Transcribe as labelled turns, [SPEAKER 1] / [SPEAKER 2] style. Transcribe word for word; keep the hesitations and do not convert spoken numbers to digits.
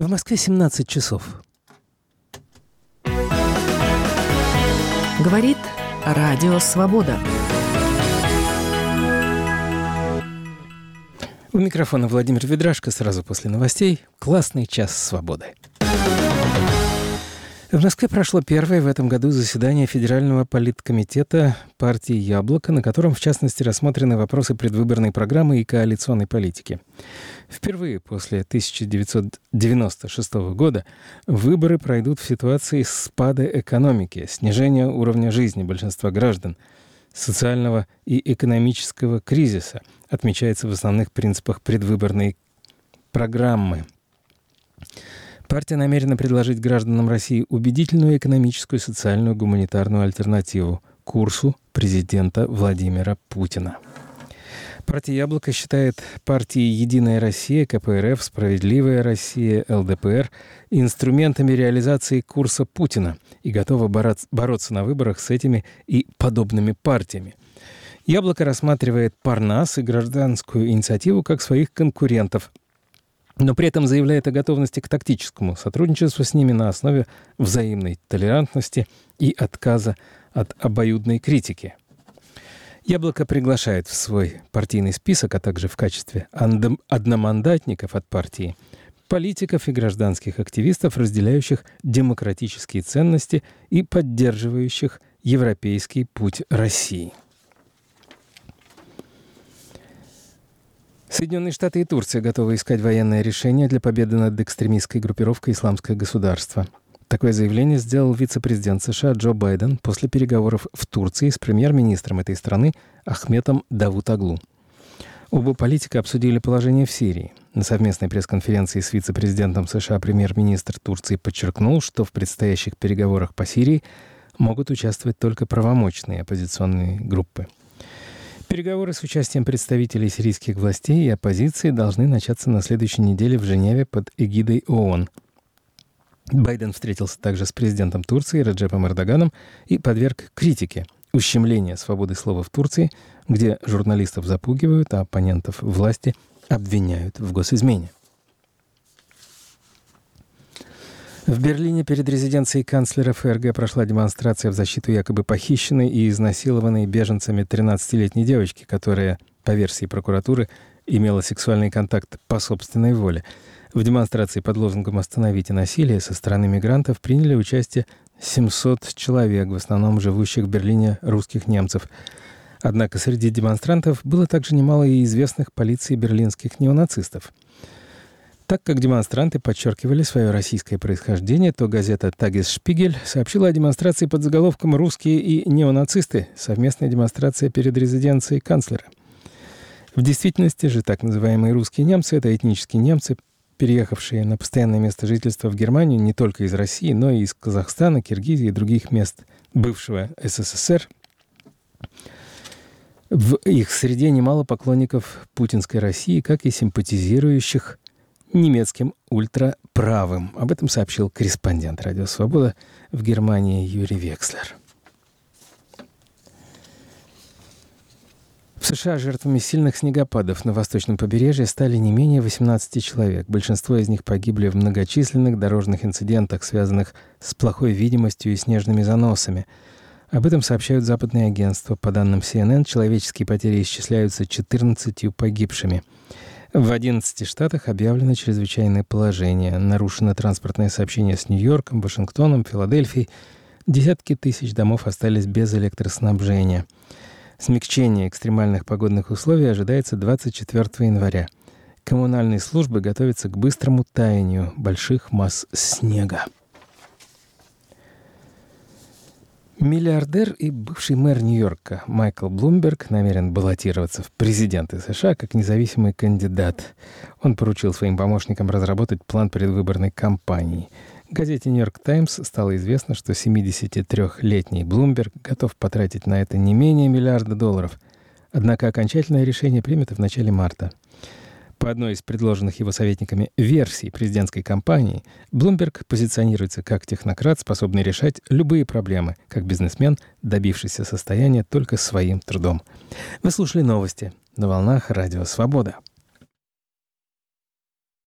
[SPEAKER 1] В Москве семнадцать часов.
[SPEAKER 2] Говорит Радио Свобода.
[SPEAKER 1] У микрофона Владимир Ведрашко. Сразу после новостей «Классный час свободы». В Москве прошло первое в этом году заседание Федерального политкомитета партии «Яблоко», на котором, в частности, рассмотрены вопросы предвыборной программы и коалиционной политики. Впервые после тысяча девятьсот девяносто шестого года выборы пройдут в ситуации спада экономики, снижения уровня жизни большинства граждан, социального и экономического кризиса, отмечается в основных принципах предвыборной программы. Партия намерена предложить гражданам России убедительную экономическую, социальную, гуманитарную альтернативу курсу президента Владимира Путина. Партия «Яблоко» считает партии «Единая Россия», ка пэ эр эф, «Справедливая Россия», эл дэ пэ эр инструментами реализации курса Путина и готова бороться, бороться на выборах с этими и подобными партиями. «Яблоко» рассматривает Парнас и гражданскую инициативу как своих конкурентов, но при этом заявляет о готовности к тактическому сотрудничеству с ними на основе взаимной толерантности и отказа от обоюдной критики. «Яблоко» приглашает в свой партийный список, а также в качестве одномандатников от партии политиков и гражданских активистов, разделяющих демократические ценности и поддерживающих европейский путь России. Соединенные Штаты и Турция готовы искать военное решение для победы над экстремистской группировкой «Исламское государство». Такое заявление сделал вице-президент США Джо Байден после переговоров в Турции с премьер-министром этой страны Ахметом Давутоглу. Оба политика обсудили положение в Сирии. На совместной пресс-конференции с вице-президентом США премьер-министр Турции подчеркнул, что в предстоящих переговорах по Сирии могут участвовать только правомочные оппозиционные группы. Переговоры с участием представителей сирийских властей и оппозиции должны начаться на следующей неделе в Женеве под эгидой ООН. Байден встретился также с президентом Турции Реджепом Эрдоганом и подверг критике ущемления свободы слова в Турции, где журналистов запугивают, а оппонентов власти обвиняют в госизмене. В Берлине перед резиденцией канцлера эф эр гэ прошла демонстрация в защиту якобы похищенной и изнасилованной беженцами тринадцатилетней девочки, которая, по версии прокуратуры, имела сексуальный контакт по собственной воле. В демонстрации под лозунгом «Остановите насилие» со стороны мигрантов приняли участие семьсот человек, в основном живущих в Берлине русских немцев. Однако среди демонстрантов было также немало и известных полиции берлинских неонацистов. Так как демонстранты подчеркивали свое российское происхождение, то газета «Тагесшпигель» сообщила о демонстрации под заголовком «Русские и неонацисты. Совместная демонстрация перед резиденцией канцлера». В действительности же так называемые русские немцы — это этнические немцы, переехавшие на постоянное место жительства в Германию не только из России, но и из Казахстана, Киргизии и других мест бывшего эс эс эс эр. В их среде немало поклонников путинской России, как и симпатизирующих немецким ультраправым. Об этом сообщил корреспондент «Радио Свобода» в Германии Юрий Векслер. В США жертвами сильных снегопадов на восточном побережье стали не менее восемнадцати человек. Большинство из них погибли в многочисленных дорожных инцидентах, связанных с плохой видимостью и снежными заносами. Об этом сообщают западные агентства. По данным си эн эн, человеческие потери исчисляются четырнадцатью погибшими. В одиннадцати штатах объявлено чрезвычайное положение. Нарушено транспортное сообщение с Нью-Йорком, Вашингтоном, Филадельфией. Десятки тысяч домов остались без электроснабжения. Смягчение экстремальных погодных условий ожидается двадцать четвёртого января. Коммунальные службы готовятся к быстрому таянию больших масс снега. Миллиардер и бывший мэр Нью-Йорка Майкл Блумберг намерен баллотироваться в президенты США как независимый кандидат. Он поручил своим помощникам разработать план предвыборной кампании. Газете «Нью-Йорк Таймс» стало известно, что семидесятитрёхлетний Блумберг готов потратить на это не менее миллиарда долларов. Однако окончательное решение примет в начале марта. По одной из предложенных его советниками версий президентской кампании, Блумберг позиционируется как технократ, способный решать любые проблемы, как бизнесмен, добившийся состояния только своим трудом. Вы слушали новости на волнах Радио Свобода.